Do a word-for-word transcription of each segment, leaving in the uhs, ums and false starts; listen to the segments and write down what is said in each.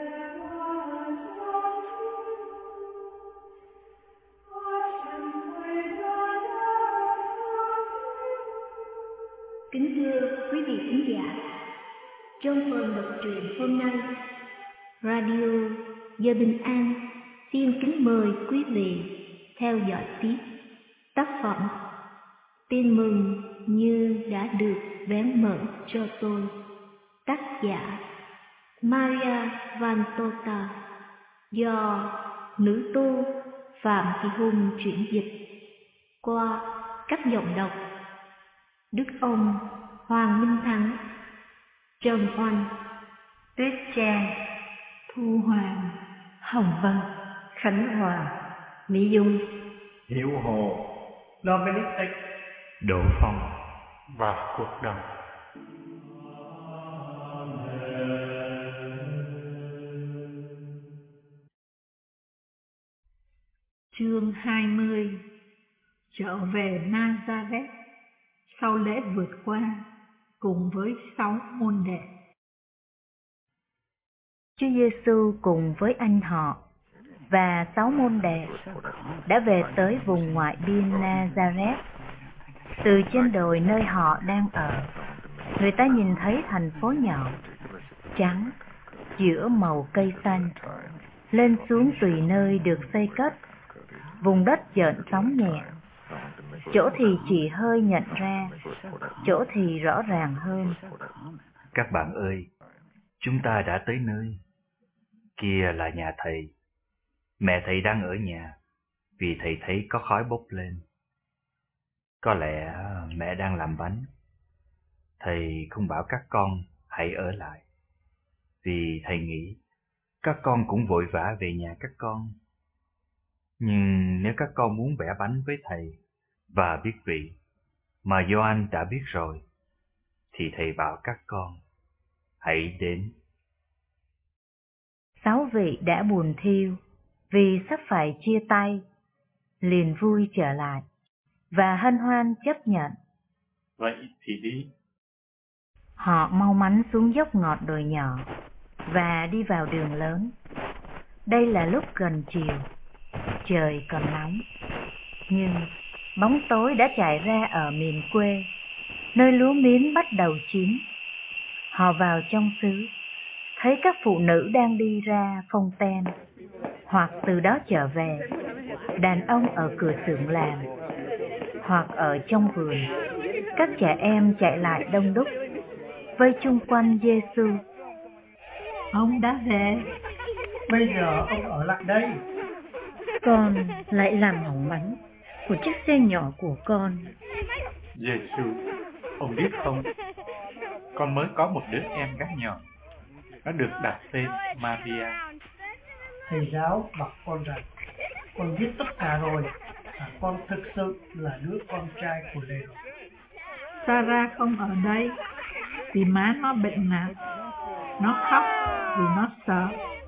Kính thưa quý vị khán giả, trong phần đọc truyện hôm nay, Radio Giờ Bình An xin kính mời quý vị theo dõi tiếp tác phẩm Tin mừng như đã được vén mở cho tôi, tác giả Maria Vantota, do nữ tu Phạm Thị Hùng chuyển dịch qua các giọng đọc Đức Ông, Hoàng Minh Thắng, Trần Oanh, Tuyết Trang, Thu Hoàng, Hồng Vân, Khánh Hòa, Mỹ Dung, Hiểu Hồ, Dominic X, Đỗ Phong và Quốc Đồng. Chương hai mươi. Trở về Nazareth sau lễ vượt qua cùng với sáu môn đệ. Chúa Giêsu cùng với anh họ và sáu môn đệ đã về tới vùng ngoại biên Nazareth. Từ trên đồi nơi họ đang ở, người ta nhìn thấy thành phố nhỏ, trắng, giữa màu cây xanh, lên xuống tùy nơi được xây cất, vùng đất dợn sóng nhẹ. Chỗ thì chỉ hơi nhận ra, chỗ thì rõ ràng hơn. Các bạn ơi, chúng ta đã tới nơi. Kia là nhà thầy. Mẹ thầy đang ở nhà, vì thầy thấy có khói bốc lên. Có lẽ mẹ đang làm bánh. Thầy không bảo các con hãy ở lại, vì thầy nghĩ các con cũng vội vã về nhà các con. Nhưng nếu các con muốn vẽ bánh với thầy và biết vị mà Gioan đã biết rồi, thì thầy bảo các con hãy đến. Sáu vị đã buồn thiêu vì sắp phải chia tay, liền vui trở lại và hân hoan chấp nhận. Vậy thì đi. Họ mau mắn xuống dốc ngọt đồi nhỏ và đi vào đường lớn. Đây là lúc gần chiều, trời còn nóng, nhưng bóng tối đã trải ra ở miền quê, nơi lúa miến bắt đầu chín. Họ vào trong xứ, thấy các phụ nữ đang đi ra phông ten, hoặc từ đó trở về, đàn ông ở cửa xưởng làm, hoặc ở trong vườn. Các trẻ em chạy lại đông đúc, vây chung quanh Giêsu. Ông đã về, Bây giờ ông ở lại đây. Con lại làm hỏng bánh của chiếc xe nhỏ của con. Giêsu, ông biết không, con mới có một đứa em gái nhỏ. Nó được đặt tên Maria. Thầy giáo bảo con rằng con biết tất cả rồi, và con thực sự là đứa con trai của Lê. Sarah không ở đây vì má nó bệnh nặng. Nó khóc vì nó sợ.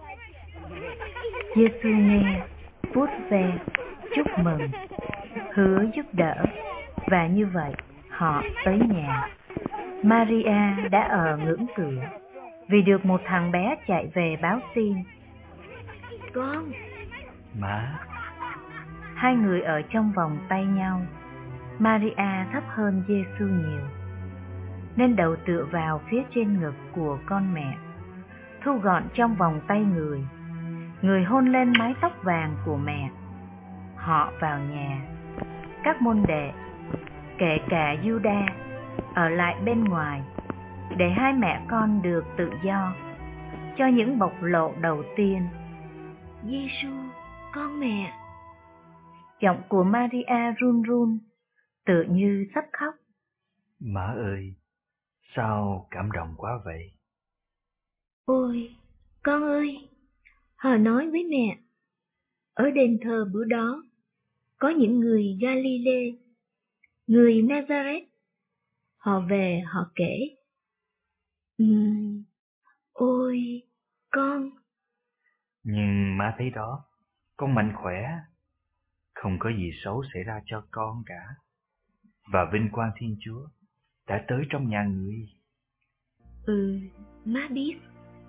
Giêsu nghe, vuốt ve, chúc mừng, hứa giúp đỡ, và như vậy họ tới nhà. Maria đã ở ngưỡng cửa vì được một thằng bé chạy về báo tin. Con. Má. Hai người ở trong vòng tay nhau. Maria thấp hơn Giêsu nhiều, nên đầu tựa vào phía trên ngực của con mẹ, thu gọn trong vòng tay người. Người hôn lên mái tóc vàng của mẹ. Họ vào nhà. Các môn đệ, kể cả Giuđa, ở lại bên ngoài, để hai mẹ con được tự do cho những bộc lộ đầu tiên. Giêsu, con mẹ. Giọng của Maria run run, tựa như sắp khóc. Má ơi, sao cảm động quá vậy? Ôi, con ơi, họ nói với mẹ, ở đền thờ bữa đó, có những người Galilee, người Nazareth. Họ về họ kể. Ừm, ôi, con. Nhưng má thấy đó, con mạnh khỏe, không có gì xấu xảy ra cho con cả. Và vinh quang Thiên Chúa đã tới trong nhà người. Ừ, má biết.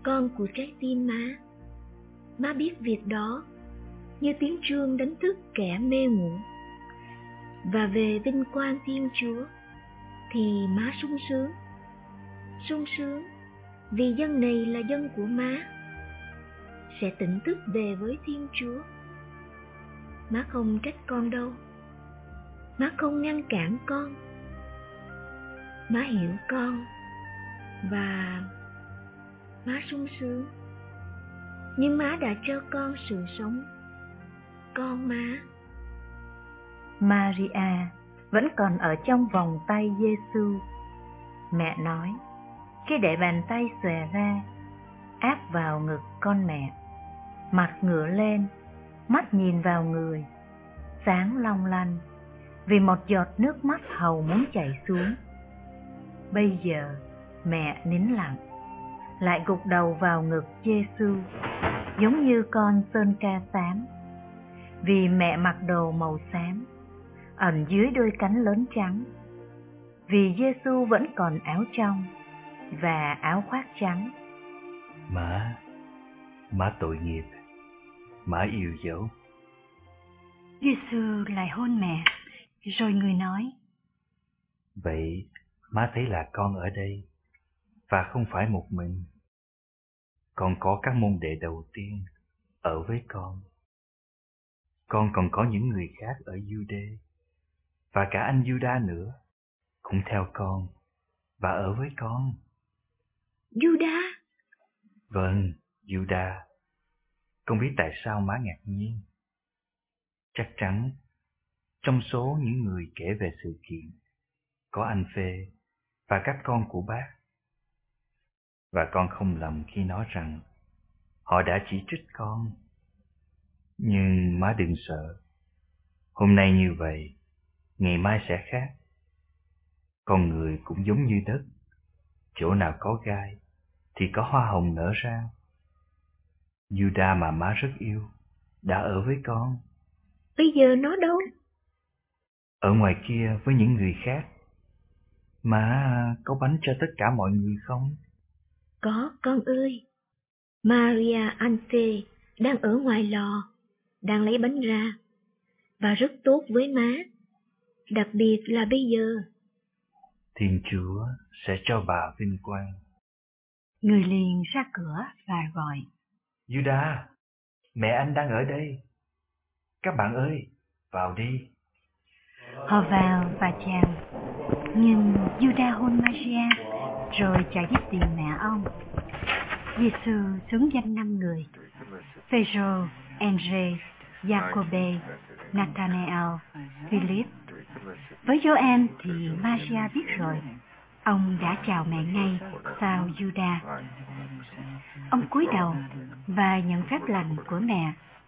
con của trái tim má. Má biết việc đó như tiếng chuông đánh thức kẻ mê ngủ. Và về vinh quang Thiên Chúa thì má sung sướng. Sung sướng vì dân này là dân của má, sẽ tỉnh thức về với Thiên Chúa. Má không trách con đâu, má không ngăn cản con. Má hiểu con và má sung sướng. Nhưng má đã cho con sự sống. Con má. Maria vẫn còn ở trong vòng tay Giêsu. Mẹ nói, khi để bàn tay xòe ra, áp vào ngực con mẹ, mặt ngửa lên, mắt nhìn vào người, sáng long lanh, vì một giọt nước mắt hầu muốn chảy xuống. Bây giờ mẹ nín lặng, lại gục đầu vào ngực Giêsu, giống như con sơn ca xám, vì mẹ mặc đồ màu xám, ẩn dưới đôi cánh lớn trắng, vì Giêsu vẫn còn áo trong và áo khoác trắng. Má, má tội nghiệp, má yêu dấu. Giêsu lại hôn mẹ, rồi người nói, vậy má thấy là con ở đây, và không phải một mình. Con có các môn đệ đầu tiên ở với con. Con còn có những người khác ở Giu-đê, và cả anh Giu-đa nữa, cũng theo con, và ở với con. Giu-đa? Vâng, Giu-đa. Con biết tại sao má ngạc nhiên. Chắc chắn, trong số những người kể về sự kiện, có anh Phê và các con của bác. Và con không lầm khi nói rằng họ đã chỉ trích con. Nhưng má đừng sợ. Hôm nay như vậy, ngày mai sẽ khác. Con người cũng giống như đất. Chỗ nào có gai thì có hoa hồng nở ra. Giu-đa mà má rất yêu đã ở với con. Bây giờ nó đâu? Ở ngoài kia với những người khác. Má có bánh cho tất cả mọi người không? Có, con ơi. Maria Anfe đang ở ngoài lò, đang lấy bánh ra, và rất tốt với má, đặc biệt là bây giờ. Thiên Chúa sẽ cho bà vinh quang. Người liền ra cửa và gọi, Giu-đa, mẹ anh đang ở đây. Các bạn ơi, vào đi. Họ vào và chào, nhưng Giu-đa hôn Maria, rồi chạy đi tìm mẹ ông. Giêsu xướng danh năm người: Phêrô, Êndrê, Giacôbê, Nathanael, Philip. Với Gioan thì Maria biết rồi, ông đã chào mẹ ngay sau Giu-đa. Ông cúi đầu và nhận phép lành của mẹ.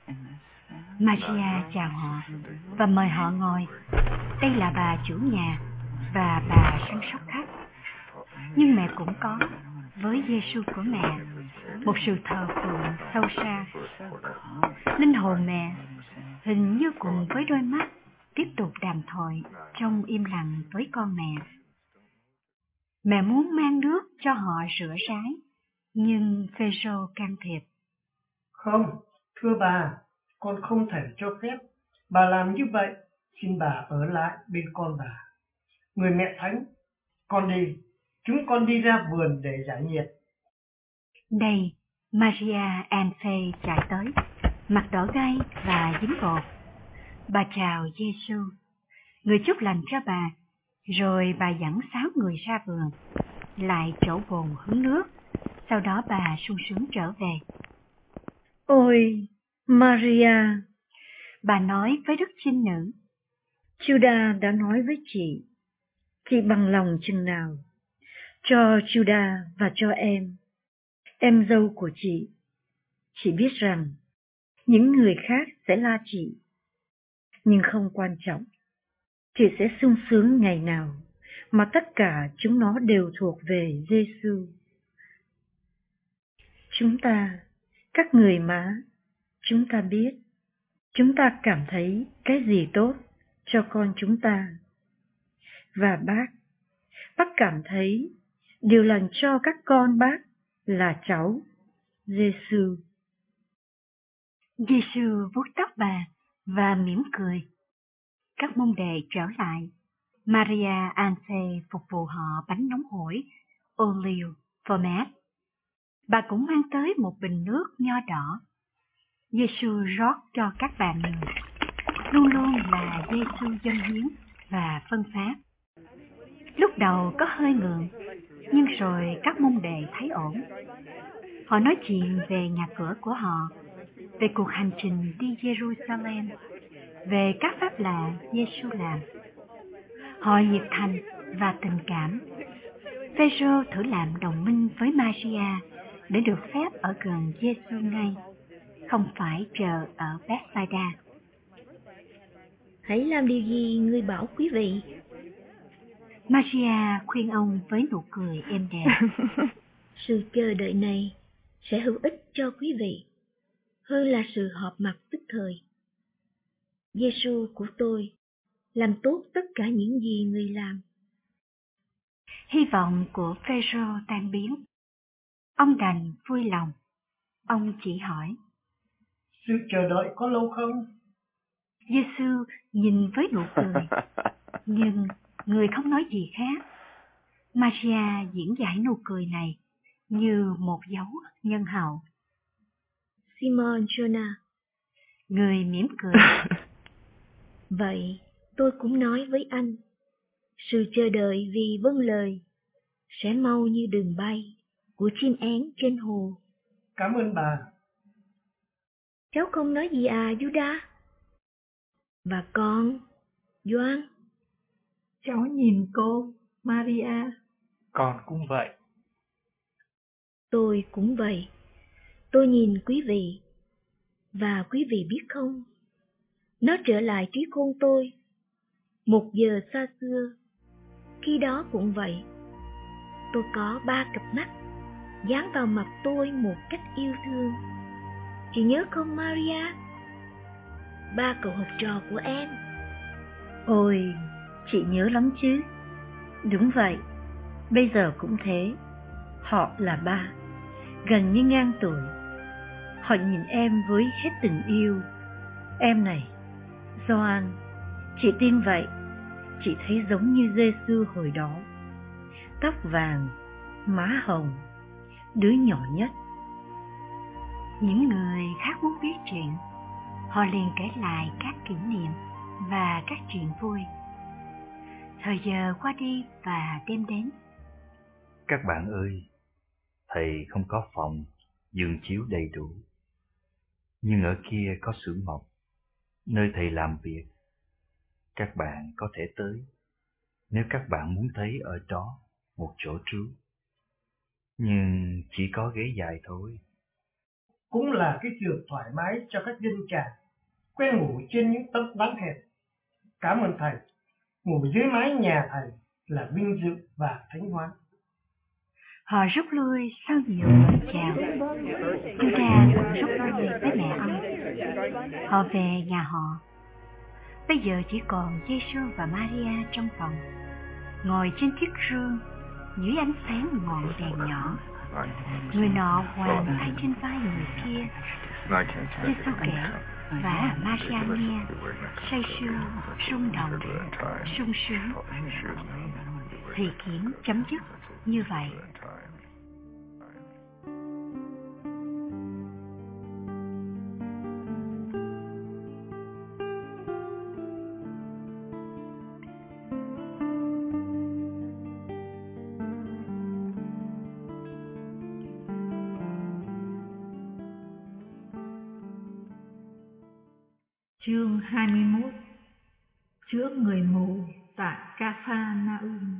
Maria chào họ và mời họ ngồi. Đây là bà chủ nhà và bà săn sóc khách. Nhưng mẹ cũng có, với Giêsu của mẹ, một sự thờ phượng sâu xa. Linh hồn mẹ hình như cùng với đôi mắt tiếp tục đàm thoại trong im lặng với con mẹ. Mẹ muốn mang nước cho họ rửa ráy, nhưng Phêrô can thiệp. Không, thưa bà, con không thể cho phép bà làm như vậy. Xin bà ở lại bên con bà. Người mẹ thánh, con đi, chúng con đi ra vườn để giải nhiệt. Đây, Maria Anfe chạy tới, mặt đỏ gay và dính bột. Bà chào Giêsu, người chúc lành cho bà, rồi bà dẫn sáu người ra vườn, lại chỗ bồn hứng nước. Sau đó bà sung sướng trở về. Ôi, Maria, Bà nói với đức trinh nữ, Giu-đa đã nói với chị, chị bằng lòng chừng nào, cho Giu-đa và cho em, em dâu của chị. Chị biết rằng những người khác sẽ la chị, nhưng không quan trọng. Chị sẽ sung sướng ngày nào mà tất cả chúng nó đều thuộc về Giêsu. Chúng ta, các người má, chúng ta biết, chúng ta cảm thấy cái gì tốt cho con chúng ta. Và bác, bác cảm thấy điều lành cho các con bác là cháu Giêsu. Giêsu vuốt tóc bà và mỉm cười. Các môn đệ trở lại. Maria Anse phục vụ họ bánh nóng hổi, ô liu, format. Bà cũng mang tới một bình nước nho đỏ. Giêsu rót cho các bạn người. Luôn luôn là Giêsu dâng hiến và phân phát. Lúc đầu có hơi ngượng, nhưng rồi các môn đệ thấy ổn. Họ nói chuyện về nhà cửa của họ, về cuộc hành trình đi Jerusalem, về các phép lạ Giêsu làm. Họ nhiệt thành và tình cảm. Phêrô thử làm đồng minh với Maria để được phép ở gần Giêsu ngay, không phải chờ ở Bethsaida. Hãy làm điều gì người bảo quý vị? Maria khuyên ông với nụ cười êm đềm. Sự chờ đợi này sẽ hữu ích cho quý vị hơn là sự họp mặt tức thời. Giêsu của tôi làm tốt tất cả những gì người làm. Hy vọng của Phêrô tan biến. Ông đành vui lòng. Ông chỉ hỏi: Sự chờ đợi có lâu không? Giêsu nhìn với nụ cười, nhưng người không nói gì khác. Maria diễn giải nụ cười này như một dấu nhân hậu. Simon Jonah. Người mỉm cười. Vậy tôi cũng nói với anh, sự chờ đợi vì vâng lời sẽ mau như đường bay của chim én trên hồ. Cảm ơn bà. Cháu không nói gì à, Judas? Và con, Gioan? Cháu nhìn cô, Maria. Con cũng vậy. Tôi cũng vậy. Tôi nhìn quý vị. Và quý vị biết không, nó trở lại trí khôn tôi. Một giờ xa xưa, khi đó cũng vậy. Tôi có ba cặp mắt dán vào mặt tôi một cách yêu thương. Chị nhớ không, Maria? Ba cậu học trò của em. Ôi, chị nhớ lắm chứ. Đúng vậy, bây giờ cũng thế. Họ là ba, gần như ngang tuổi. Họ nhìn em với hết tình yêu. Em này, Gioan, chị tin vậy. Chị thấy giống như Giêsu hồi đó. Tóc vàng, má hồng, đứa nhỏ nhất. Những người khác muốn biết chuyện, họ liền kể lại các kỷ niệm và các chuyện vui. Thời giờ qua đi và đêm đến. Các bạn ơi, thầy không có phòng, giường chiếu đầy đủ. Nhưng ở kia có xưởng mộc, nơi thầy làm việc. Các bạn có thể tới, nếu các bạn muốn thấy ở đó một chỗ trú. Nhưng chỉ có ghế dài thôi. Cũng là cái giường thoải mái cho các dân trà, quen ngủ trên những tấm ván hẹp. Cảm ơn thầy, ngủ dưới mái nhà thầy là vinh dự và thánh hóa. Họ rút lui sau nhiều lời chào. Judas cũng rút lui với mẹ ông. Họ về nhà họ. Bây giờ chỉ còn Giêsu và Maria trong phòng, ngồi trên chiếc rương dưới ánh sáng ngọn đèn nhỏ. Người nọ hoàng tay trên vai người kia. Giêsu kể và Maria nghe, say sưa, rung động, sung sướng. Thì kiếm chấm dứt như vậy. Chương hai mươi mốt. Chữa người mù tại Ca-pha-na-um.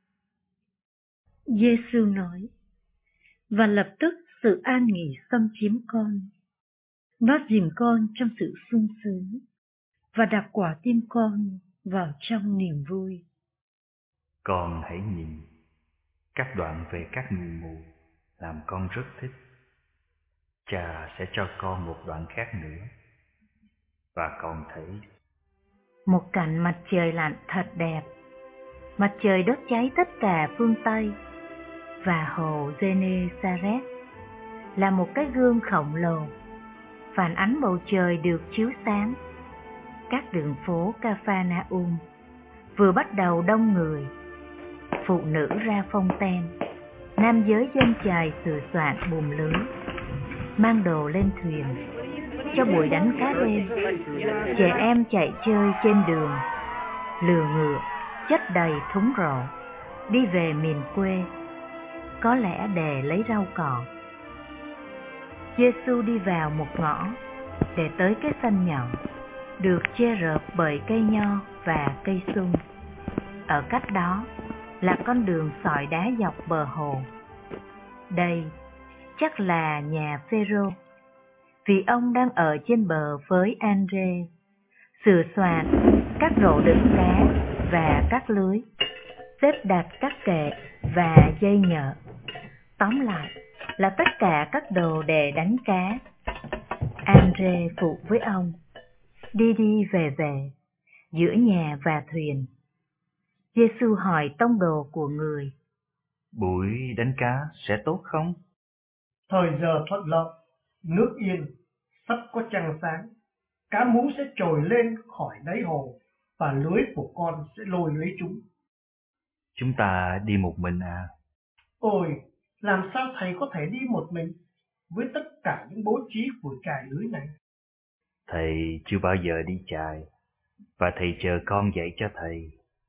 Giêsu nói, và lập tức sự an nghỉ xâm chiếm con. Nó dìm con trong sự sung sướng và đặt quả tim con vào trong niềm vui. Con hãy nhìn các đoạn về các người mù làm con rất thích. Cha sẽ cho con một đoạn khác nữa. Và con thấy một cảnh mặt trời lặn thật đẹp. Mặt trời đốt cháy tất cả phương Tây và hồ Genesaret là một cái gương khổng lồ, phản ánh bầu trời được chiếu sáng. Các đường phố Capharnaum vừa bắt đầu đông người, phụ nữ ra phông ten, nam giới dân chài sửa soạn buồm lưới, mang đồ lên thuyền cho buổi đánh cá đêm. Trẻ em chạy chơi trên đường, lừa ngựa chất đầy thúng rổ, đi về miền quê, có lẽ để lấy rau cỏ. Giê-xu đi vào một ngõ để tới cái sân nhỏ, được che rợp bởi cây nho và cây sung. Ở cách đó là con đường sỏi đá dọc bờ hồ. Đây chắc là nhà Phêrô, vì ông đang ở trên bờ với Andre, sửa soạn các rổ đựng cá và các lưới, xếp đặt các kệ và dây nhợ. Tóm lại là tất cả các đồ để đánh cá. Andre phụ với ông, đi đi về về, giữa nhà và thuyền. Giê-xu hỏi tông đồ của người: Buổi đánh cá sẽ tốt không? Thời giờ thuận lợi, nước yên, sắp có trăng sáng, cá mú sẽ trồi lên khỏi đáy hồ và lưới của con sẽ lôi lấy chúng. Chúng ta đi một mình à? Ôi, làm sao thầy có thể đi một mình với tất cả những bố trí của chài lưới này? Thầy chưa bao giờ đi chài, và thầy chờ con dạy cho thầy.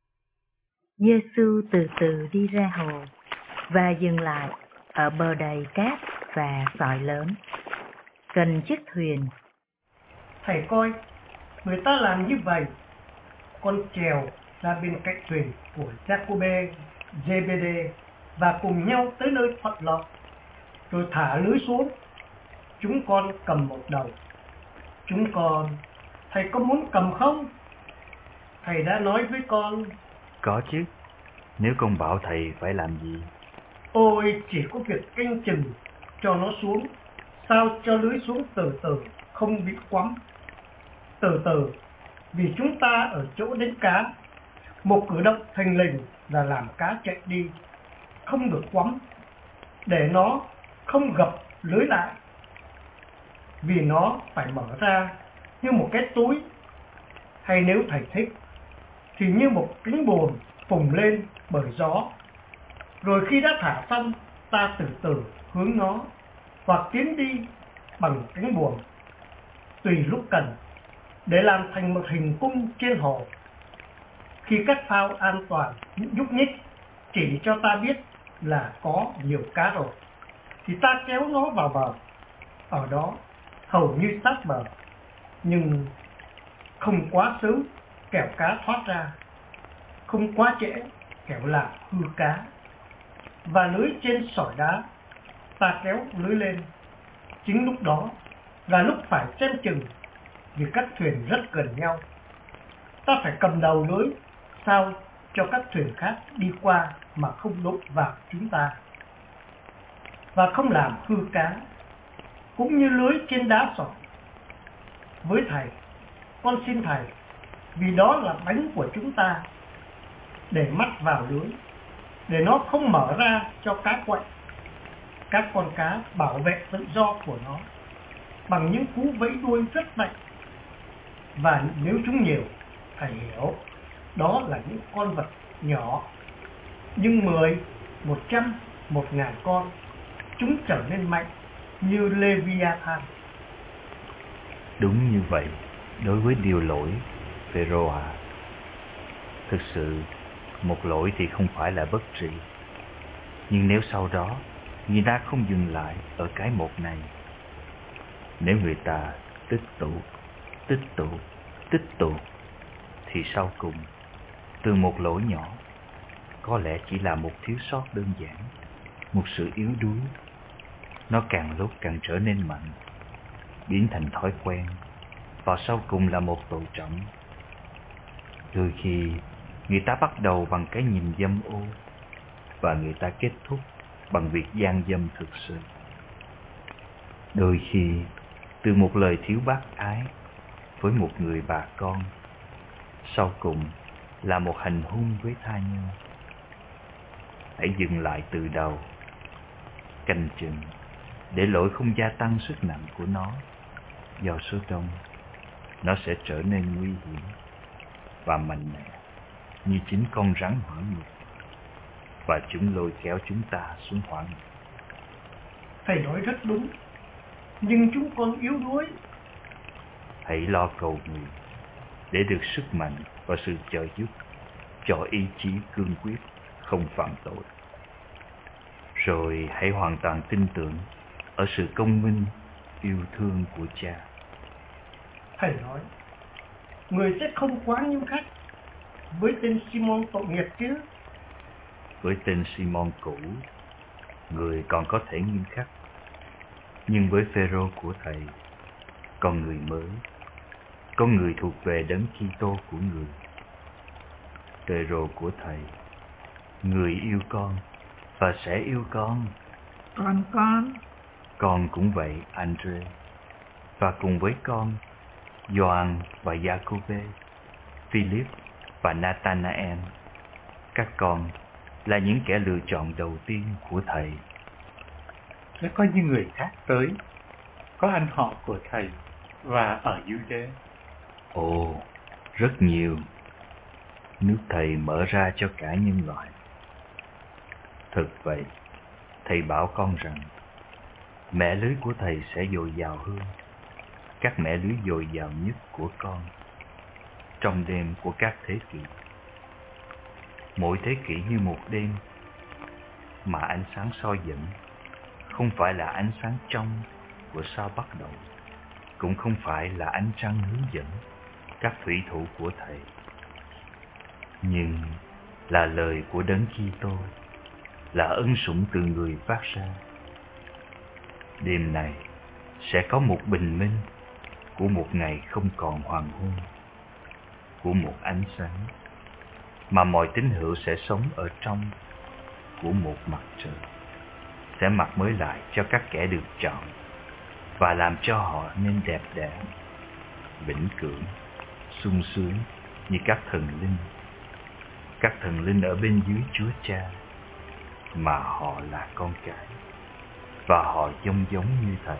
Giê-xu từ từ đi ra hồ và dừng lại ở bờ đầy cát và sỏi lớn, gần chiếc thuyền. Thầy coi, người ta làm như vậy. Con chèo ra bên cạnh thuyền của Giacôbê, Giê-bê-đê và cùng nhau tới nơi thuận lợi, rồi thả lưới xuống. Chúng con cầm một đầu. Chúng con, thầy có muốn cầm không? Thầy đã nói với con. Có chứ, nếu con bảo thầy phải làm gì? Ôi, chỉ có việc canh chừng cho nó xuống, sao cho lưới xuống từ từ, không bị quắm. Từ từ, vì chúng ta ở chỗ đánh cá, một cử động thình lình là làm cá chạy đi, không được quắm, để nó không gập lưới lại. Vì nó phải mở ra như một cái túi, hay nếu thầy thích thì như một cánh buồm phồng lên bởi gió. Rồi khi đã thả xong, ta từ từ hướng nó hoặc tiến đi bằng cánh buồm, tùy lúc cần, để làm thành một hình cung trên hồ. Khi các phao an toàn nhúc nhích chỉ cho ta biết là có nhiều cá rồi, thì ta kéo nó vào bờ. Ở đó hầu như sát bờ, nhưng không quá sớm kẻo cá thoát ra, không quá trễ kẻo làm hư cá. Và lưới trên sỏi đá, ta kéo lưới lên. Chính lúc đó là lúc phải xem chừng, vì các thuyền rất gần nhau. Ta phải cầm đầu lưới sao cho các thuyền khác đi qua mà không đụng vào chúng ta, và không làm hư cá, cũng như lưới trên đá sỏi. Với thầy, con xin thầy, vì đó là bánh của chúng ta, để mắt vào lưới, để nó không mở ra cho cá quậy. Các con cá bảo vệ tự do của nó bằng những cú vẫy đuôi rất mạnh. Và nếu chúng nhiều, thầy hiểu, đó là những con vật nhỏ, nhưng mười, một trăm, một ngàn con, chúng trở nên mạnh như Leviathan. Đúng như vậy, đối với điều lỗi, Phêrô à. Thực sự, một lỗi thì không phải là bất trị. Nhưng nếu sau đó, người ta không dừng lại ở cái một này, nếu người ta tích tụ, tích tụ, tích tụ, thì sau cùng, từ một lỗi nhỏ, có lẽ chỉ là một thiếu sót đơn giản, một sự yếu đuối, nó càng lúc càng trở nên mạnh, biến thành thói quen, và sau cùng là một tội trọng. Đôi khi, người ta bắt đầu bằng cái nhìn dâm ô, và người ta kết thúc bằng việc gian dâm thực sự. Đôi khi, từ một lời thiếu bác ái với một người bà con, sau cùng là một hành hung với tha nhân. Hãy dừng lại từ đầu, canh chừng, để lỗi không gia tăng sức nặng của nó do số đông, nó sẽ trở nên nguy hiểm và mạnh mẽ như chính con rắn hỏa ngục, và chúng lôi kéo chúng ta xuống hỏa ngục. Thầy nói rất đúng, nhưng chúng con yếu đuối. Hãy lo cầu nguyện để được sức mạnh và sự trợ giúp cho ý chí cương quyết không phạm tội. Rồi hãy hoàn toàn tin tưởng ở sự công minh, yêu thương của Cha. Thầy nói, người sẽ không quá nghiêm khắc với tên Simon tội nghiệp chứ? Với tên Simon cũ, người còn có thể nghiêm khắc. Nhưng với Phêrô của thầy, con người mới, con người thuộc về Đấng Kitô của người. Phêrô của thầy, người yêu con và sẽ yêu con. Còn con, Con cũng vậy, Andre. Và cùng với con, Gioan và Giacôbê, Philip và Nathanael. Các con là những kẻ lựa chọn đầu tiên của thầy. Sẽ có những người khác tới, có anh họ của thầy và ở Jude. Ồ, rất nhiều. Nước thầy mở ra cho cả nhân loại. Thực vậy, thầy bảo con rằng mẻ lưới của thầy sẽ dồi dào hơn các mẻ lưới dồi dào nhất của con trong đêm của các thế kỷ. Mỗi thế kỷ như một đêm mà ánh sáng soi dẫn không phải là ánh sáng trong của sao bắt đầu, cũng không phải là ánh trăng hướng dẫn các thủy thủ của thầy, nhưng là lời của Đấng Kitô, là ân sủng từ người phát ra. Đêm này sẽ có một bình minh của một ngày không còn hoàng hôn, của một ánh sáng mà mọi tín hữu sẽ sống ở trong, của một mặt trời sẽ mặc mới lại cho các kẻ được chọn và làm cho họ nên đẹp đẽ, vĩnh cửu, sung sướng như các thần linh, các thần linh ở bên dưới Chúa Cha, mà họ là con cái và họ giống giống như thầy.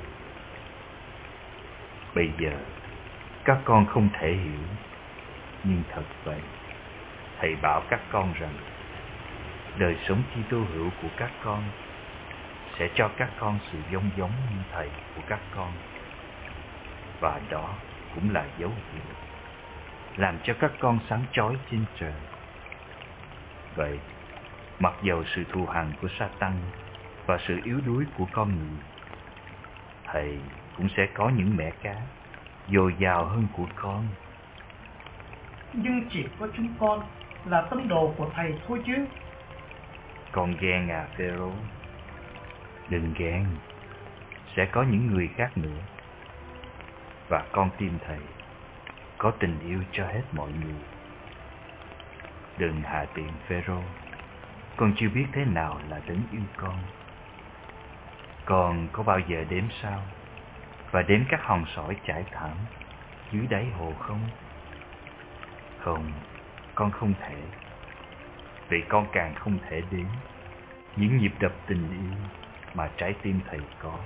Bây giờ các con không thể hiểu, nhưng thật vậy, thầy bảo các con rằng đời sống Kitô hữu của các con sẽ cho các con sự giống giống như thầy của các con, và đó cũng là dấu hiệu làm cho các con sáng chói trên trời. Vậy, mặc dầu sự thù hằn của Sa-tan và sự yếu đuối của con người, thầy cũng sẽ có những mẻ cá dồi dào hơn của con. Nhưng chỉ có chúng con là tấm đồ của thầy thôi chứ. Con ghen à, Phêrô? Đừng ghen, sẽ có những người khác nữa. Và con tin thầy có tình yêu cho hết mọi người. Đừng hạ tiện, Phêrô. Con chưa biết thế nào là Đấng yêu con. Con có bao giờ đếm sao và đếm các hòn sỏi chảy thẳng dưới đáy hồ không? Không, con không thể. Vì con càng không thể đếm những nhịp đập tình yêu mà trái tim thầy có.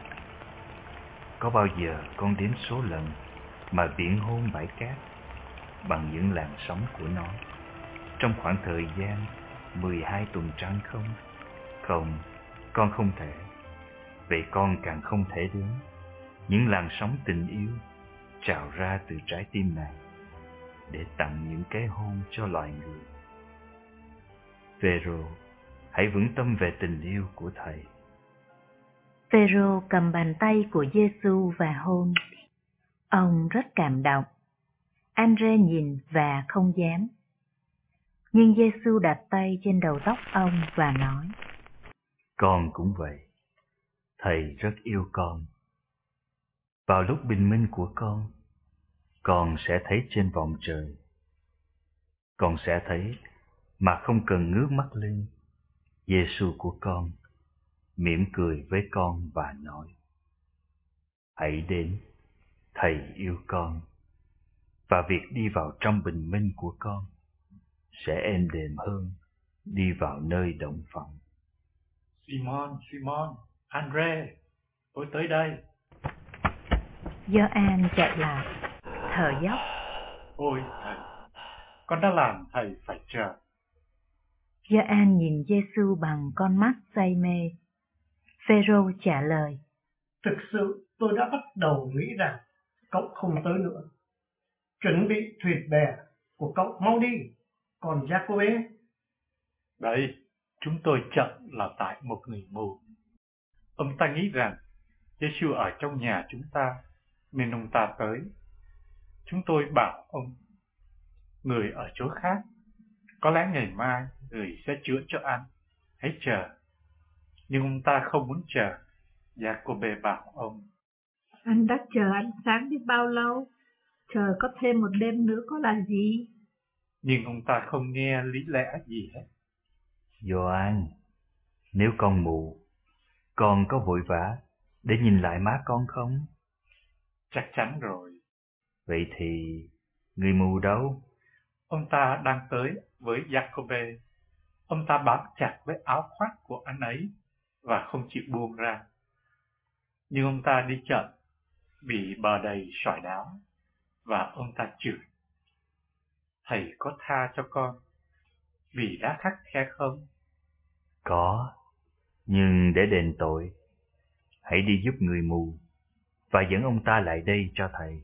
Có bao giờ con đếm số lần mà biển hôn bãi cát bằng những làn sóng của nó trong khoảng thời gian mười hai tuần trăng không? Không, con không thể. Vậy con càng không thể đếm những làn sóng tình yêu trào ra từ trái tim này để tặng những cái hôn cho loài người. Phêrô, hãy vững tâm về tình yêu của thầy. Phêrô cầm bàn tay của Giêsu và hôn. Ông rất cảm động. Andre nhìn và không dám. Nhưng Giêsu đặt tay trên đầu tóc ông và nói: Con cũng vậy. Thầy rất yêu con. Vào lúc bình minh của con, con sẽ thấy trên vòng trời. Con sẽ thấy mà không cần ngước mắt lên, Giêsu của con mỉm cười với con và nói: Hãy đến, thầy yêu con. Và việc đi vào trong bình minh của con sẽ êm đềm hơn đi vào nơi động phòng. Simon, Simon, Andre, tôi tới đây. Gioan chạy lại, thở dốc. Ôi thầy, con đã làm thầy phải chờ. Gioan nhìn Giêsu bằng con mắt say mê. Phêrô trả lời: Thực sự tôi đã bắt đầu nghĩ rằng cậu không tới nữa. Chuẩn bị thuyền bè của cậu mau đi. Còn Giacôbê? Đây, chúng tôi chậm là tại một người mù. Ông ta nghĩ rằng Giêsu ở trong nhà chúng ta, nên ông ta tới. Chúng tôi bảo ông, người ở chỗ khác, có lẽ ngày mai người sẽ chữa cho ăn, hãy chờ. Nhưng ông ta không muốn chờ. Giacôbê bảo ông: Anh đã chờ ánh sáng biết bao lâu, chờ có thêm một đêm nữa có là gì? Nhưng ông ta không nghe lý lẽ gì hết. Gioan, nếu con mù, con có vội vã để nhìn lại má con không? Chắc chắn rồi. Vậy thì người mù đâu? Ông ta đang tới với Giacôbê. Ông ta bám chặt với áo khoác của anh ấy và không chịu buông ra. Nhưng ông ta đi chậm, bị bờ đầy sỏi đá, và ông ta chửi: Thầy có tha cho con vì đã khắt khe không? Có, nhưng để đền tội, hãy đi giúp người mù và dẫn ông ta lại đây cho thầy.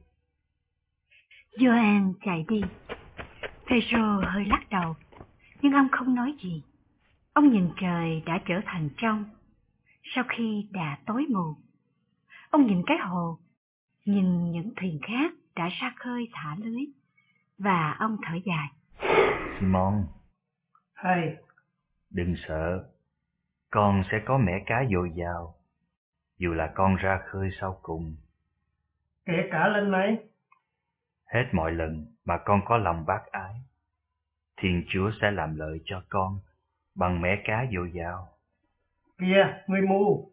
Gioan chạy đi. Phêrô hơi lắc đầu, nhưng ông không nói gì. Ông nhìn trời đã trở thành trong, sau khi đã tối mù. Ông nhìn cái hồ, nhìn những thuyền khác đã ra khơi thả lưới, và ông thở dài. Simon, Hay, đừng sợ, con sẽ có mẻ cá dồi dào, dù là con ra khơi sau cùng. kể cả lần này. Hết mọi lần mà con có lòng bác ái, Thiên Chúa sẽ làm lợi cho con bằng mẻ cá dồi dào. Kìa, người mù!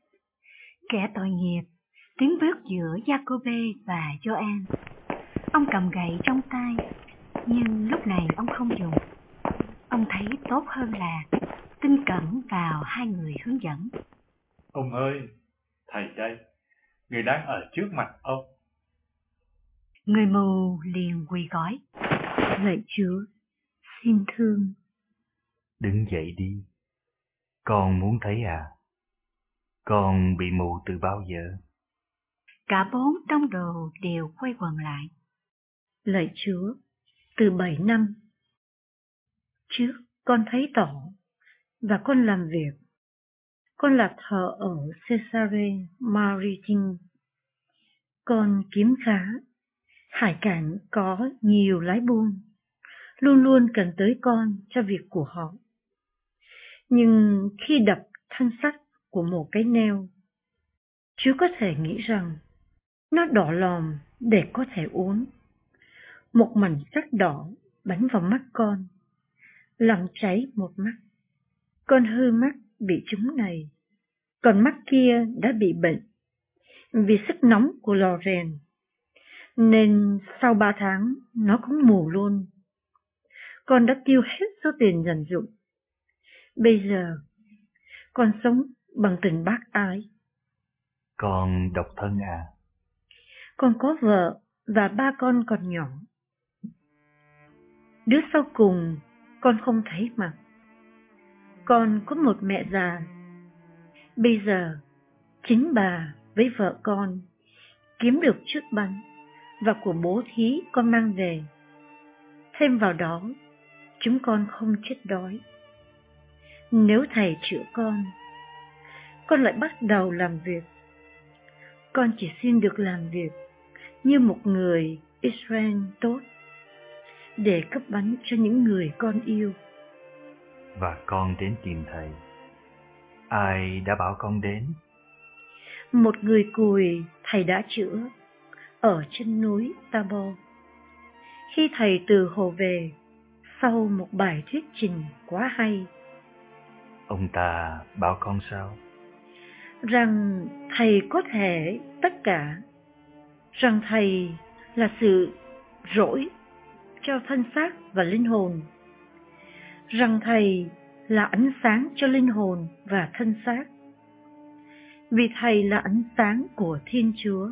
Kẻ tội nghiệp tiến bước giữa Giacôbê và Gioan. Ông cầm gậy trong tay, nhưng lúc này ông không dùng. Ông thấy tốt hơn là tin cẩn vào hai người hướng dẫn. Ông ơi, thầy đây, người đang ở trước mặt ông. Người mù liền quỳ gói: Lạy Chúa, xin thương. Đứng dậy đi, con muốn thấy à? Con bị mù từ bao giờ? Cả bốn tông đồ đều quay quần lại. Lạy Chúa, từ bảy năm trước con thấy tỏ và con làm việc. Con là thợ ở Caesarea Maritim. Con kiếm khá, hải cảnh có nhiều lái buôn, luôn luôn cần tới con cho việc của họ. Nhưng khi đập thanh sắt của một cái neo, Chúa có thể nghĩ rằng nó đỏ lòm để có thể uống. Một mảnh sắt đỏ bắn vào mắt con, làm cháy một mắt. Con hư mắt bị trúng này, còn mắt kia đã bị bệnh vì sức nóng của lò rèn, nên sau ba tháng nó cũng mù luôn. Con đã tiêu hết số tiền dành dụm. Bây giờ con sống bằng tình bác ái. Con độc thân à? Con có vợ và ba con còn nhỏ. Đứa sau cùng con không thấy mặt. Con có một mẹ già. Bây giờ chính bà với vợ con kiếm được chút bánh và của bố thí con mang về. Thêm vào đó, chúng con không chết đói. Nếu thầy chữa con, con lại bắt đầu làm việc. Con chỉ xin được làm việc như một người Israel tốt, để cấp bánh cho những người con yêu. Và con đến tìm thầy. Ai đã bảo con đến? Một người cùi thầy đã chữa ở chân núi Tabor. Khi thầy từ hồ về, sau một bài thuyết trình quá hay. Ông ta bảo con sao? Rằng thầy có thể tất cả. Rằng thầy là sự rỗi cho thân xác và linh hồn. Rằng thầy là ánh sáng cho linh hồn và thân xác. vì Thầy là ánh sáng của Thiên Chúa.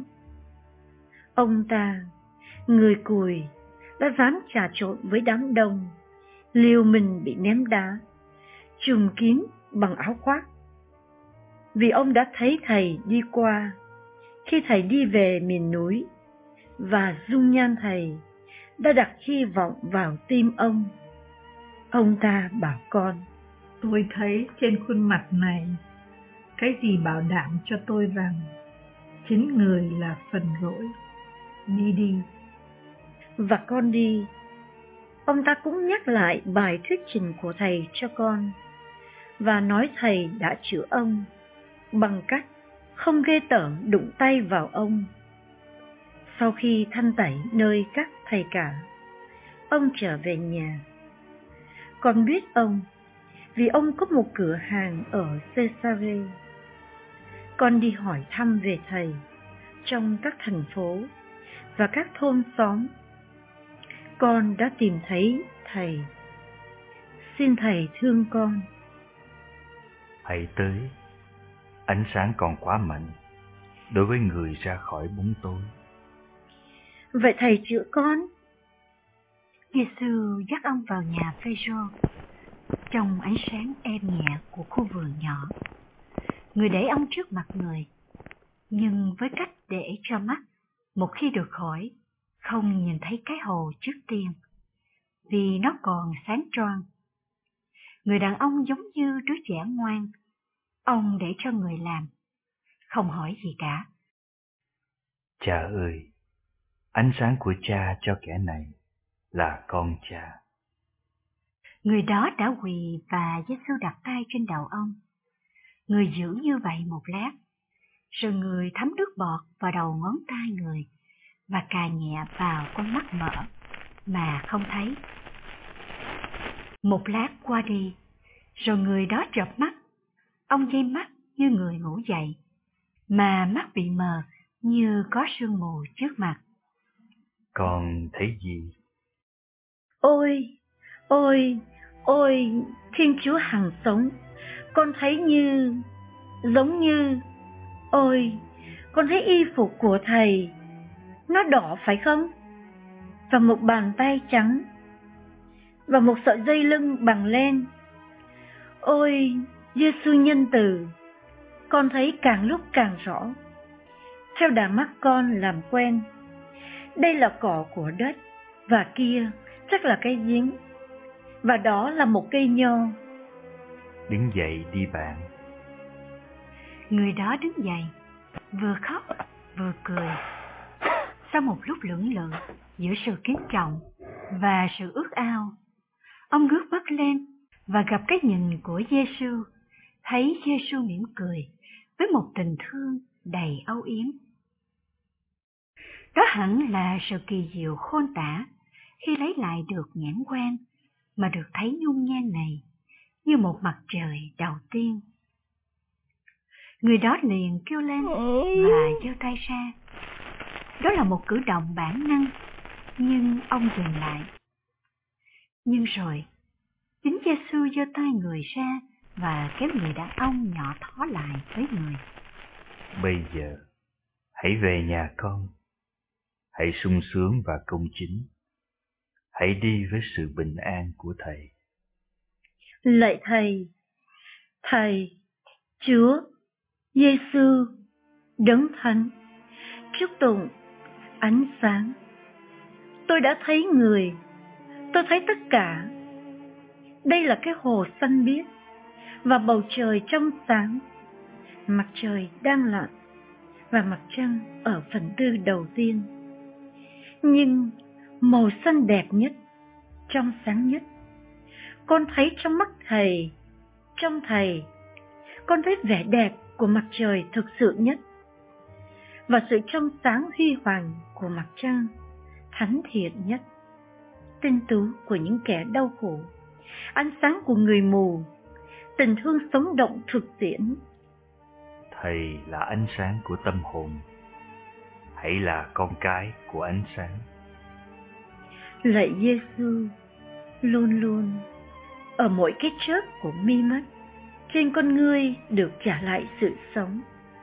Ông ta, người cùi, đã dám trà trộn với đám đông, liều mình bị ném đá, trùm kín bằng áo khoác. Vì ông đã thấy Thầy đi qua khi Thầy đi về miền núi, và dung nhan Thầy đã đặt hy vọng vào tim ông. Ông ta bảo con: Tôi thấy trên khuôn mặt này cái gì bảo đảm cho tôi rằng chính người là phần lỗi. Đi đi. Và con đi. Ông ta cũng nhắc lại bài thuyết trình của Thầy cho con, và nói Thầy đã chữa ông bằng cách không ghê tởm đụng tay vào ông. Sau khi thanh tẩy nơi các thầy cả, ông trở về nhà. Con biết ông vì ông có một cửa hàng ở Caesarea. Con đi hỏi thăm về Thầy trong các thành phố và các thôn xóm. Con đã tìm thấy Thầy. Xin Thầy thương con. Hãy tới. Ánh sáng còn quá mạnh đối với người ra khỏi bóng tối. Vậy Thầy chữa con. Giê-xu dắt ông vào nhà Phêrô trong ánh sáng êm nhẹ của khu vườn nhỏ. Người để ông trước mặt người, nhưng với cách để cho mắt, một khi được khỏi, không nhìn thấy cái hồ trước tiên, vì nó còn sáng choang. Người đàn ông giống như đứa trẻ ngoan, ông để cho người làm, không hỏi gì cả. Cha ơi, ánh sáng của cha cho kẻ này là con cha. Người đó đã quỳ và Giê-xu đặt tay trên đầu ông. Người giữ như vậy một lát, rồi người thấm nước bọt vào đầu ngón tay người và cà nhẹ vào con mắt mở mà không thấy. Một lát qua đi, rồi người đó chợp mắt. Ông dây mắt như người ngủ dậy, mà mắt bị mờ như có sương mù trước mặt. Con thấy gì? Ôi, ôi, ôi, Thiên Chúa hằng sống, con thấy như, giống như, ôi, con thấy y phục của Thầy, nó đỏ phải không? Và một bàn tay trắng, và một sợi dây lưng bằng len. Ôi, Giê-xu nhân từ, con thấy càng lúc càng rõ, theo đà mắt con làm quen. Đây là cỏ của đất, và kia chắc là cây giếng, và đó là một cây nho. Đứng dậy đi bạn. Người đó đứng dậy, vừa khóc vừa cười. Sau một lúc lưỡng lự giữa sự kính trọng và sự ước ao, ông ngước mắt lên và gặp cái nhìn của Giê-xu, thấy Giê-xu mỉm cười với một tình thương đầy âu yếm. Đó hẳn là sự kỳ diệu khôn tả khi lấy lại được nhãn quan mà được thấy nhung nhan này như một mặt trời đầu tiên. Người đó liền kêu lên và giơ tay ra. Đó là một cử động bản năng, nhưng ông dừng lại. Nhưng rồi, chính Giê-xu giơ tay người ra và kéo người đàn ông nhỏ thó lại với người. Bây giờ, hãy về nhà con. Hãy sung sướng và công chính. Hãy đi với sự bình an của Thầy. Lạy Thầy, Thầy, Chúa, Giê-xu, Đấng Thánh, chúc tụng, ánh sáng. Tôi đã thấy người, tôi thấy tất cả. Đây là cái hồ xanh biếc và bầu trời trong sáng. Mặt trời đang lặn và mặt trăng ở phần tư đầu tiên. Nhưng màu xanh đẹp nhất, trong sáng nhất, con thấy trong mắt Thầy, trong Thầy, con thấy vẻ đẹp của mặt trời thực sự nhất, và sự trong sáng huy hoàng của mặt trăng thánh thiện nhất, tinh tú của những kẻ đau khổ, ánh sáng của người mù, tình thương sống động thực tiễn. Thầy là ánh sáng của tâm hồn. Hãy là con cái của ánh sáng. Lạy Giê-xu, luôn luôn ở mỗi cái chớp của mi mắt, trên con ngươi được trả lại sự sống,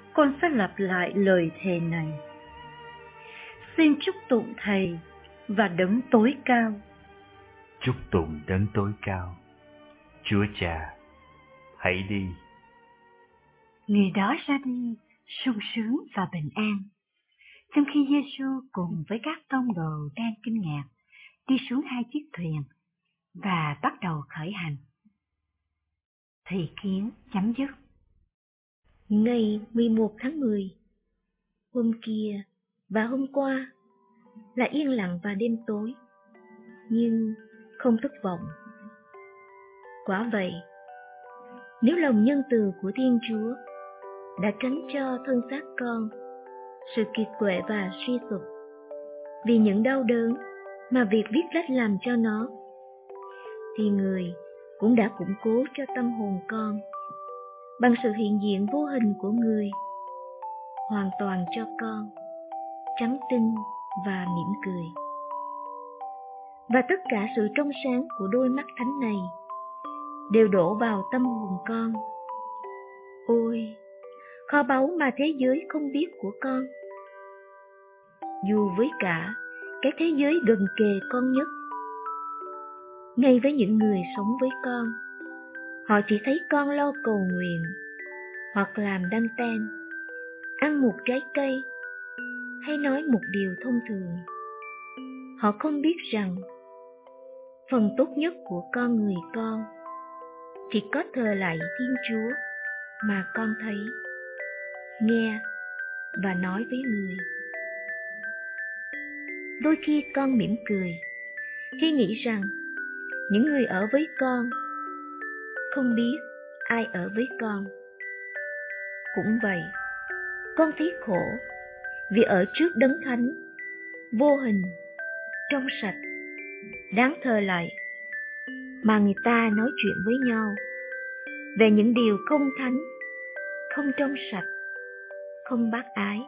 con sẽ lặp lại lời thề này. Xin chúc tụng Thầy và Đấng tối cao. Chúc tụng Đấng tối cao. Chúa Cha, hãy đi. Người đó ra đi sung sướng và bình an, trong khi Giêsu cùng với các tông đồ đang kinh ngạc đi xuống hai chiếc thuyền và bắt đầu khởi hành. Thị kiến chấm dứt. Ngày mười một tháng mười, hôm kia và hôm qua là yên lặng và đêm tối, nhưng không thất vọng. Quả vậy, nếu lòng nhân từ của Thiên Chúa đã tránh cho thân xác con sự kiệt quệ và suy sụp vì những đau đớn mà việc viết lách làm cho nó, thì Người cũng đã củng cố cho tâm hồn con bằng sự hiện diện vô hình của Người, hoàn toàn cho con trắng tinh và mỉm cười. Và tất cả sự trong sáng của đôi mắt thánh này đều đổ vào tâm hồn con. Ôi, kho báu mà thế giới không biết của con! Dù với cả cái thế giới gần kề con nhất, ngay với những người sống với con, họ chỉ thấy con lo cầu nguyện, hoặc làm đăng ten, ăn một trái cây, hay nói một điều thông thường. Họ không biết rằng phần tốt nhất của con người con chỉ có thờ lạy Thiên Chúa mà con thấy, nghe và nói với Người. Đôi khi con mỉm cười khi nghĩ rằng những người ở với con không biết ai ở với con. Cũng vậy, con thấy khổ vì ở trước Đấng Thánh, vô hình, trong sạch, đáng thờ lạy, mà người ta nói chuyện với nhau về những điều không thánh, không trong sạch, không bác ái.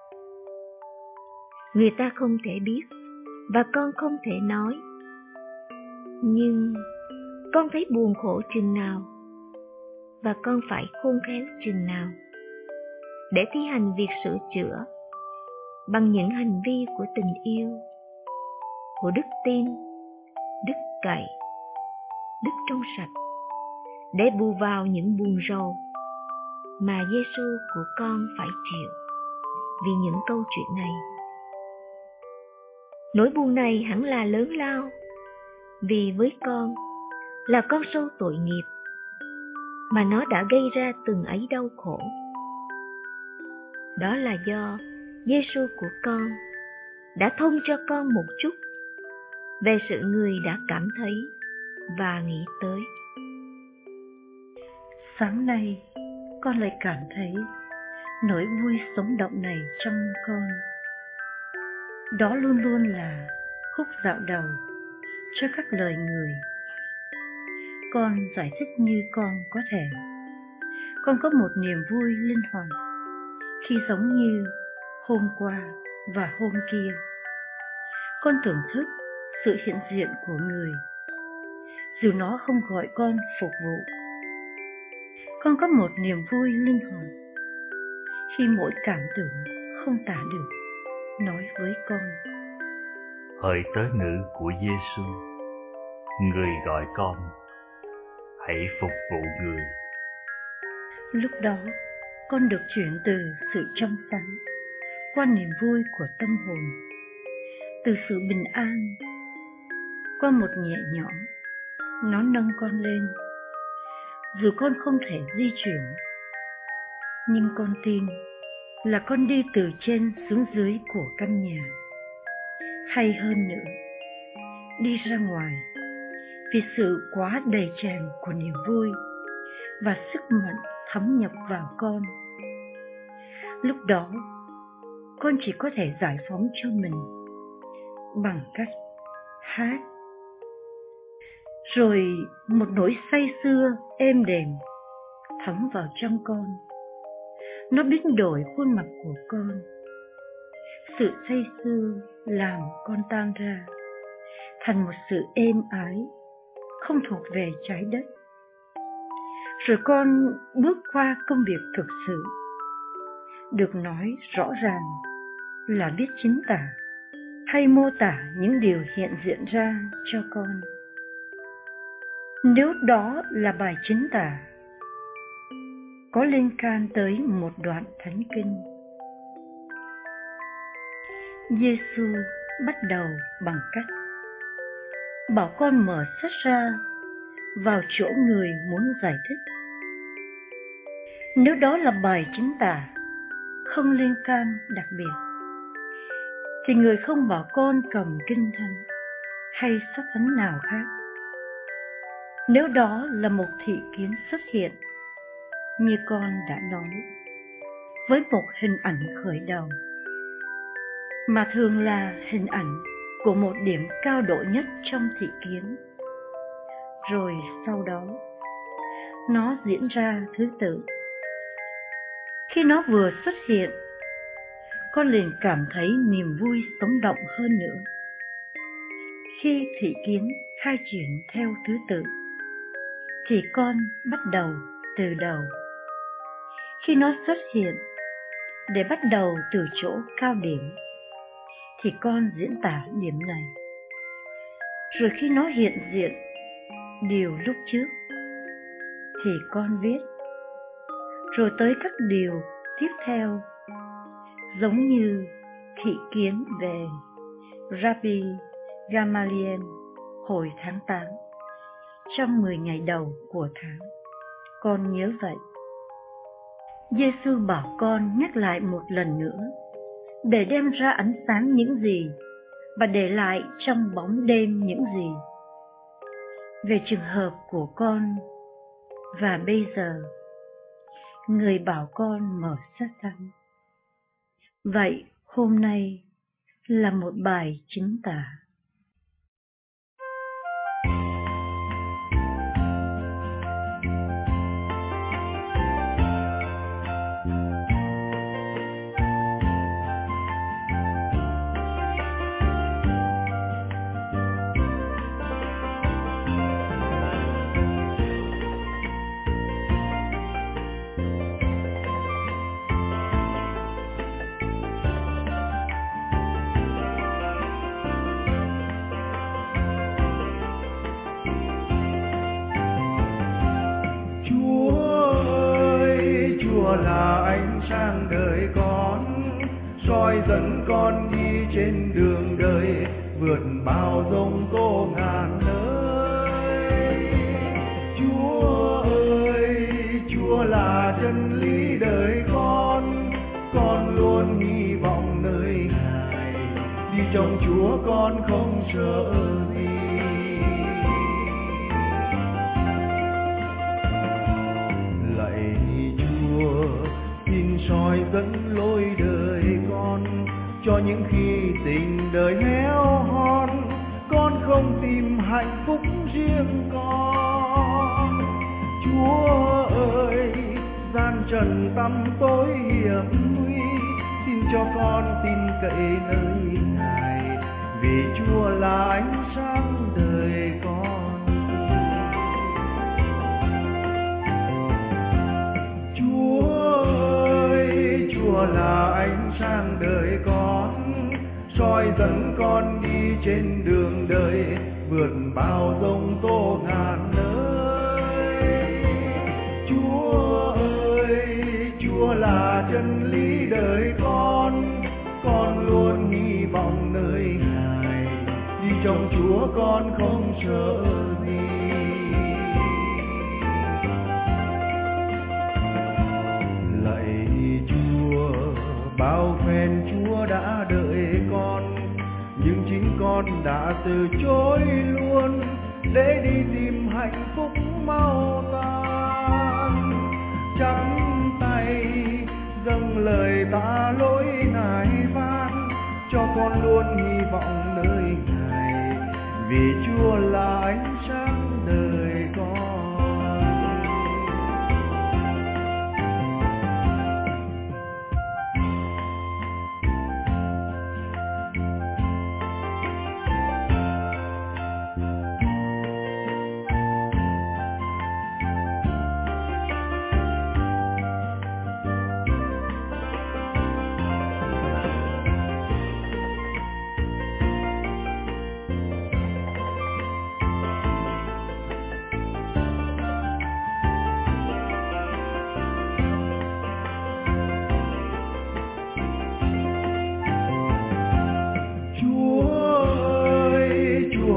Người ta không thể biết và con không thể nói. Nhưng con thấy buồn khổ chừng nào và con phải khôn khéo chừng nào để thi hành việc sửa chữa bằng những hành vi của tình yêu, của đức tin, đức cậy, đức trong sạch, để bù vào những buồn rầu mà Giêsu của con phải chịu vì những câu chuyện này. Nỗi buồn này hẳn là lớn lao, vì với con là con sâu tội nghiệp mà nó đã gây ra từng ấy đau khổ. Đó là do Giêsu của con đã thông cho con một chút về sự Người đã cảm thấy và nghĩ tới. Sáng nay, con lại cảm thấy nỗi vui sống động này trong con. Đó luôn luôn là khúc dạo đầu cho các lời Người. Con giải thích như con có thể. Con có một niềm vui linh hoạt khi giống như hôm qua và hôm kia. Con thưởng thức sự hiện diện của Người, dù nó không gọi con phục vụ. Con có một niềm vui linh hoạt khi mỗi cảm tưởng không tả được nói với con. Hỡi tớ nữ của Giêsu, Người gọi con, hãy phục vụ Người. Lúc đó, con được chuyển từ sự trong sáng qua niềm vui của tâm hồn, từ sự bình an qua một nhẹ nhõm. Nó nâng con lên, dù con không thể di chuyển, nhưng con tin là con đi từ trên xuống dưới của căn nhà. Hay hơn nữa, đi ra ngoài vì sự quá đầy tràn của niềm vui và sức mạnh thấm nhập vào con. Lúc đó, con chỉ có thể giải phóng cho mình bằng cách hát. Rồi một nỗi say sưa êm đềm thấm vào trong con. Nó biến đổi khuôn mặt của con. Sự say sưa làm con tan ra thành một sự êm ái không thuộc về trái đất. Rồi con bước qua công việc thực sự. được nói rõ ràng là biết chính tả hay mô tả những điều hiện diện ra cho con. Nếu đó là bài chính tả, có liên can tới một đoạn thánh kinh. Giêsu bắt đầu bằng cách bảo con mở sách ra vào chỗ người muốn giải thích. Nếu đó là bài chính tả, không liên can đặc biệt, thì người không bảo con cầm kinh thánh hay sách thánh nào khác. Nếu đó là một thị kiến xuất hiện, như con đã nói, với một hình ảnh khởi đầu, mà thường là hình ảnh của một điểm cao độ nhất trong thị kiến, rồi sau đó nó diễn ra thứ tự. Khi nó vừa xuất hiện, con liền cảm thấy niềm vui sống động hơn nữa. Khi thị kiến khai triển theo thứ tự, thì con bắt đầu từ đầu. Khi nó xuất hiện để bắt đầu từ chỗ cao điểm, thì con diễn tả điểm này. Rồi khi nó hiện diện điều lúc trước, thì con viết. Rồi tới các điều tiếp theo, giống như thị kiến về Rabbi Gamaliel hồi tháng tám, trong mười ngày đầu của tháng. Con nhớ vậy. Giêsu bảo con nhắc lại một lần nữa, để đem ra ánh sáng những gì và để lại trong bóng đêm những gì. Về trường hợp của con, và bây giờ, người bảo con mở sách thánh. Vậy hôm nay là một bài chính tả. Là ánh sáng đời con, soi dẫn con đi trên đường đời, vượt bao giông tố ngàn nơi. Chúa ơi, Chúa là chân lý đời con, con luôn hy vọng nơi Ngài. Đi trong Chúa con không sợ gì. Soi dẫn lối đời con, cho những khi tình đời héo hon, con không tìm hạnh phúc riêng con. Chúa ơi, gian trần tăm tối hiểm nguy, xin cho con tin cậy nơi Ngài, vì Chúa là ánh sáng đời con. Chúa là ánh sáng đời con, soi dẫn con đi trên đường đời, vượt bao giông tố ngàn nơi. Chúa ơi, Chúa là chân lý đời con, con luôn hy vọng nơi Ngài. Đi trong Chúa con không sợ gì. Bao phen Chúa đã đợi con, nhưng chính con đã từ chối luôn, để đi tìm hạnh phúc mau tan. Chắp tay dâng lời ta lỗi nài van, cho con luôn hy vọng nơi Ngài, vì Chúa là ánh sáng đời con.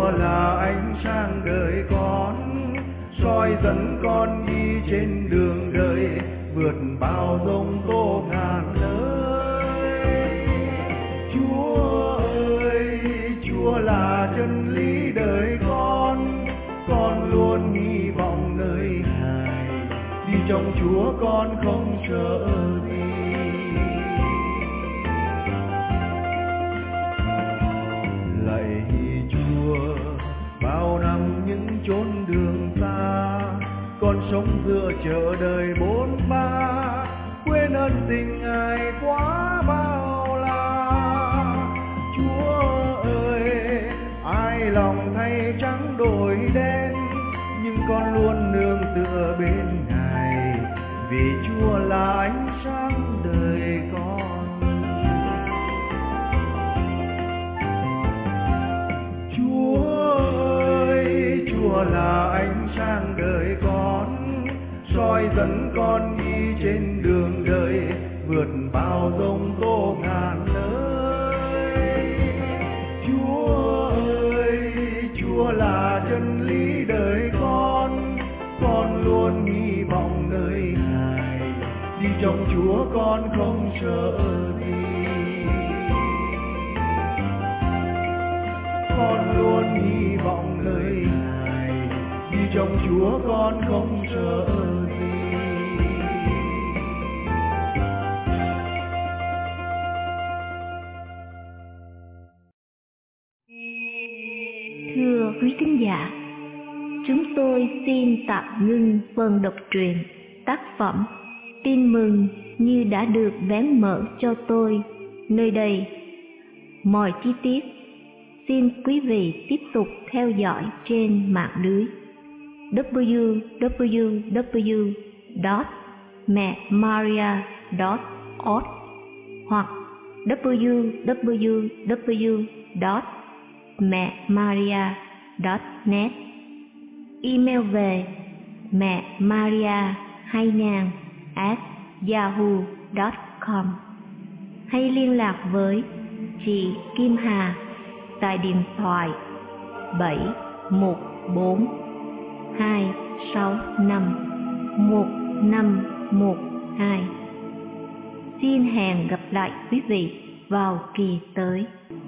Chúa là ánh sáng đời con, soi dẫn con đi trên đường đời, vượt bao giông tố ngàn nơi. Chúa ơi, Chúa là chân lý đời con, con luôn hy vọng nơi Ngài, đi trong Chúa con không sợ gì. Lạy Chúa, bao năm những chốn đường xa, con sống giữa chợ đời bốn ba, quên ơn tình Ngài quá bao la. Chúa ơi, ai lòng thay trắng đổi đen, nhưng con luôn nương tựa bên Ngài, vì Chúa là ánh sáng đời con. Chúa ơi, Chúa là ánh sáng đời con, soi dẫn con đi trên đường đời, vượt bao giông tố ngàn nơi. Chúa ơi, Chúa là chân lý đời con, con luôn hy vọng nơi Ngài, đi trong Chúa con không sợ gì. Con luôn hy vọng nơi Ngài, đi trong Chúa con không sợ gì. Thưa quý thính giả, chúng tôi xin tạm ngưng phần đọc truyện tác phẩm Tin mừng như đã được vén mở cho tôi nơi đây. Mọi chi tiết xin quý vị tiếp tục theo dõi trên mạng lưới w w w chấm mẹ maria chấm org hoặc w w w chấm mẹ maria chấm net, email về mẹ maria hai ngàn at yahoo chấm com, hay liên lạc với chị Kim Hà tại điện thoại bảy một bốn hai sáu năm một năm một hai. Xin hẹn gặp lại quý vị vào kỳ tới.